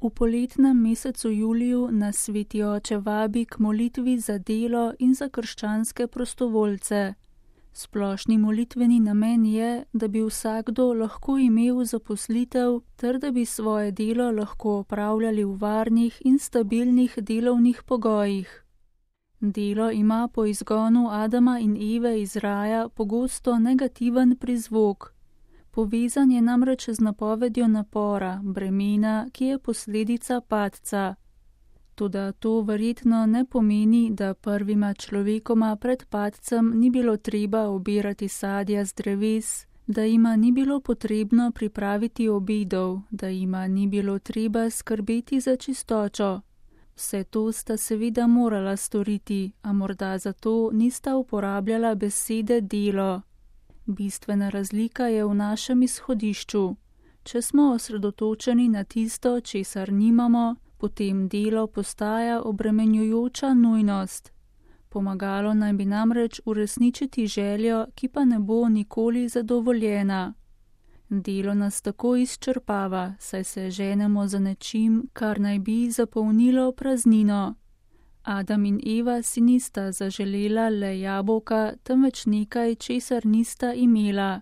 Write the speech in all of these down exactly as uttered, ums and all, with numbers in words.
V poletnem mesecu juliju nas Sveti Oče vabi k molitvi za delo in za krščanske prostovoljce. Splošni molitveni namen je, da bi vsakdo lahko imel zaposlitev ter da bi svoje delo lahko opravljali v varnih in stabilnih delovnih pogojih. Delo ima po izgonu Adama in Eve iz raja pogosto negativen prizvok. Povezan je namreč z napovedjo napora, bremena, ki je posledica padca. Toda to verjetno ne pomeni, da prvima človekoma pred padcem ni bilo treba obirati sadja z dreves, da jima ni bilo potrebno pripraviti obedov, da jima ni bilo treba skrbeti za čistočo. Vse to sta seveda morala storiti, a morda zato nista uporabljala besede delo. Bistvena razlika je v našem izhodišču. Če smo osredotočeni na tisto, česar nimamo, potem delo postaja obremenjujoča nujnost. Pomagalo naj bi namreč uresničiti željo, ki pa ne bo nikoli zadovoljena. Delo nas tako izčrpava, saj se ženemo za nečim, kar naj bi zapolnilo praznino. Adam in Eva si nista zaželela le jabolka, temveč nekaj, česar nista imela.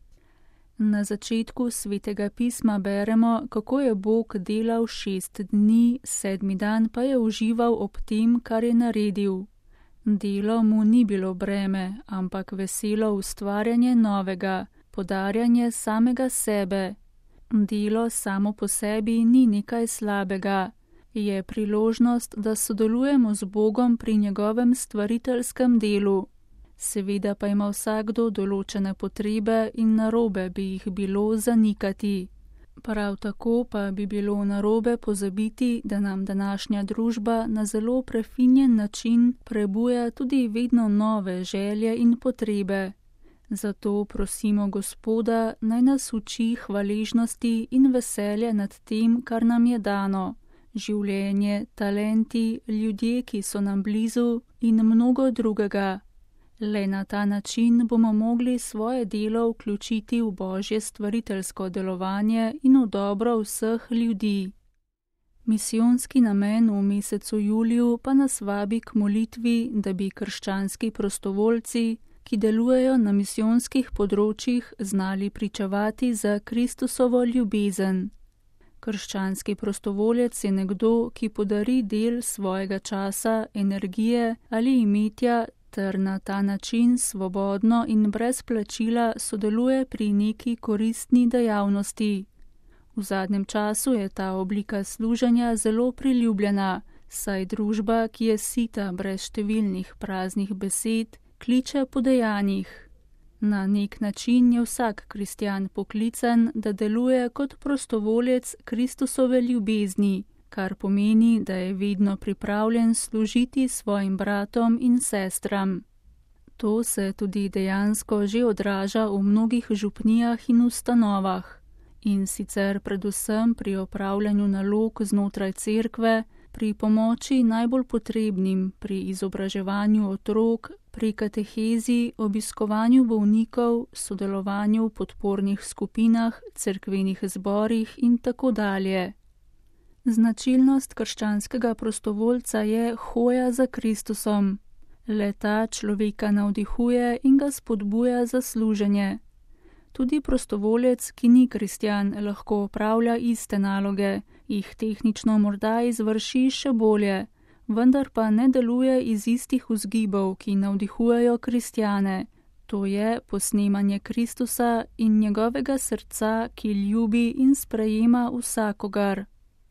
Na začetku Svetega pisma beremo, kako je Bog delal šest dni, sedmi dan pa je užival ob tem, kar je naredil. Delo mu ni bilo breme, ampak veselo ustvarjanje novega, podarjanje samega sebe. Delo samo po sebi ni nekaj slabega. Je priložnost, da sodelujemo z Bogom pri njegovem stvariteljskem delu. Seveda pa ima vsakdo določene potrebe in narobe bi jih bilo zanikati. Prav tako pa bi bilo narobe pozabiti, da nam današnja družba na zelo prefinjen način prebuja tudi vedno nove želje in potrebe. Zato prosimo Gospoda, naj nas uči hvaležnosti in veselja nad tem, kar nam je dano. Življenje, talenti, ljudje, ki so nam blizu in mnogo drugega. Le na ta način bomo mogli svoje delo vključiti v Božje stvariteljsko delovanje in v dobro vseh ljudi. Misijonski namen v mesecu juliju pa nas vabi k molitvi, da bi krščanski prostovoljci, ki delujejo na misijonskih področjih, znali pričevati za Kristusovo ljubezen. Krščanski prostovoljec je nekdo, ki podari del svojega časa, energije ali imetja ter na ta način svobodno in brez plačila sodeluje pri neki koristni dejavnosti. V zadnjem času je ta oblika služenja zelo priljubljena, saj družba, ki je sita brez številnih praznih besed, kliče po dejanjih. Na nek način je vsak kristjan poklican, da deluje kot prostovoljec Kristusove ljubezni, kar pomeni, da je vedno pripravljen služiti svojim bratom in sestram. To se tudi dejansko že odraža v mnogih župnijah in ustanovah, in sicer predvsem pri opravljanju nalog znotraj cerkve, pri pomoči najbolj potrebnim, pri izobraževanju otrok, pri katehezi, obiskovanju bolnikov, sodelovanju v podpornih skupinah, cerkvenih zborih in tako dalje. Značilnost krščanskega prostovoljca je hoja za Kristusom. Le ta človeka navdihuje in ga spodbuja za služenje. Tudi prostovoljec, ki ni kristjan, lahko opravlja iste naloge, jih tehnično morda izvrši še bolje, vendar pa ne deluje iz istih vzgibov, ki navdihujejo kristjane. To je posnemanje Kristusa in njegovega srca, ki ljubi in sprejema vsakogar.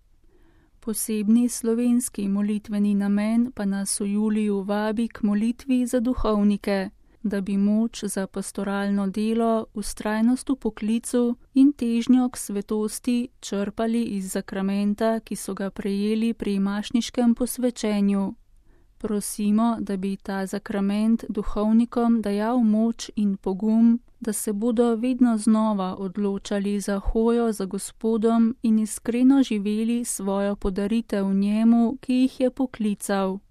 Posebni slovenski molitveni namen pa nas v juliju vabi k molitvi za duhovnike, da bi moč za pastoralno delo, vztrajnost v poklicu in težnjo k svetosti črpali iz zakramenta, ki so ga prejeli pri mašniškem posvečenju. Prosimo, da bi ta zakrament duhovnikom dajal moč in pogum, da se bodo vedno znova odločali za hojo za Gospodom in iskreno živeli svojo podaritev njemu, ki jih je poklical.